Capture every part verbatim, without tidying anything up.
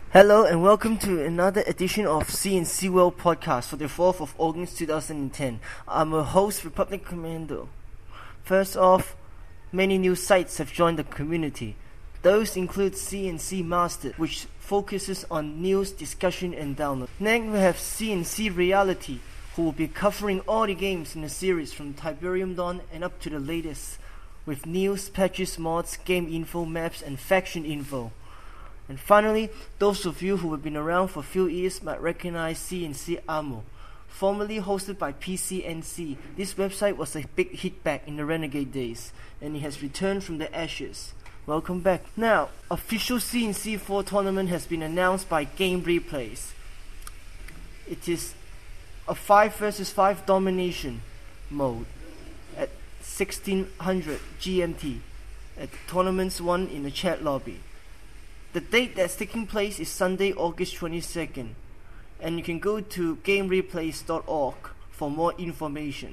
Hello and welcome to another edition of C N C World Podcast for the fourth of August two thousand ten. I'm a host, Republic Commando. First off, many new sites have joined the community. Those include C N C Mastered, which focuses on news, discussion and download. Next we have C N C Reality, who will be covering all the games in the series from Tiberium Dawn and up to the latest, with news, patches, mods, game info, maps and faction info. And finally, those of you who have been around for a few years might recognize C N C Ammo. Formerly hosted by P C N C, this website was a big hit back in the Renegade days, and it has returned from the ashes. Welcome back. Now, official C N C four tournament has been announced by Game Replays. It is a five versus five domination mode at sixteen hundred G M T at Tournaments one in the chat lobby. The date that's taking place is Sunday, August twenty-second, and you can go to game replays dot org for more information.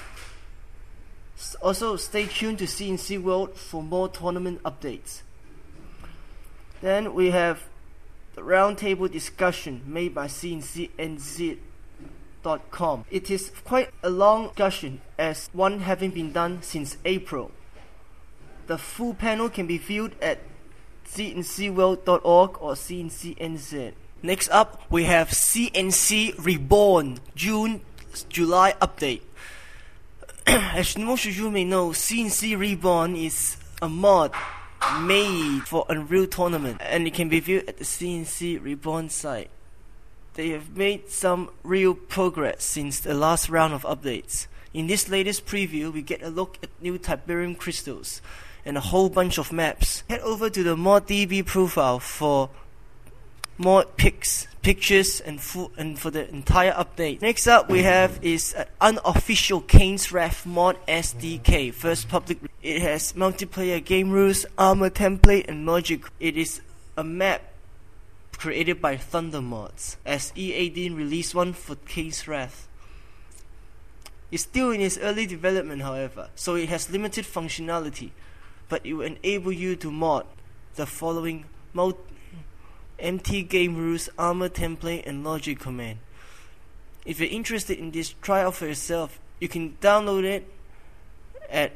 Also, stay tuned to C N C World for more tournament updates. Then we have the roundtable discussion made by C N C N Z dot com. It is quite a long discussion, as one having been done since April. The full panel can be viewed at C N C world dot org or C N C N Z. Next up, we have C N C Reborn June July update. As most of you may know, C N C Reborn is a mod made for Unreal Tournament, and it can be viewed at the C N C Reborn site. They have made some real progress since the last round of updates. In this latest preview, we get a look at new Tiberium crystals and a whole bunch of maps. Head over to the ModDB profile for more pics, pictures, and, full, and for the entire update. Next up, we have is an unofficial Kane's Wrath mod S D K, first public. It has multiplayer game rules, armor template, and logic. It is a map created by Thunder Mods, as E A didn't release one for Kane's Wrath. It's still in its early development, however, so it has limited functionality, but it will enable you to mod the following mode: M T game rules, armor template, and logic command. If you're interested in this, try out for yourself. You can download it at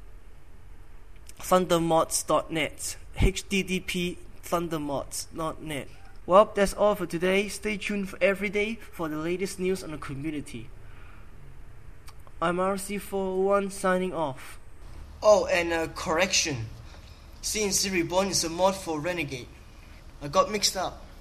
thundermods dot net, H T T P thundermods dot net. Well, that's all for today. Stay tuned for every day for the latest news on the community. I'm R C four oh one signing off. Oh, and a correction. C N C Reborn is a mod for Renegade. I got mixed up.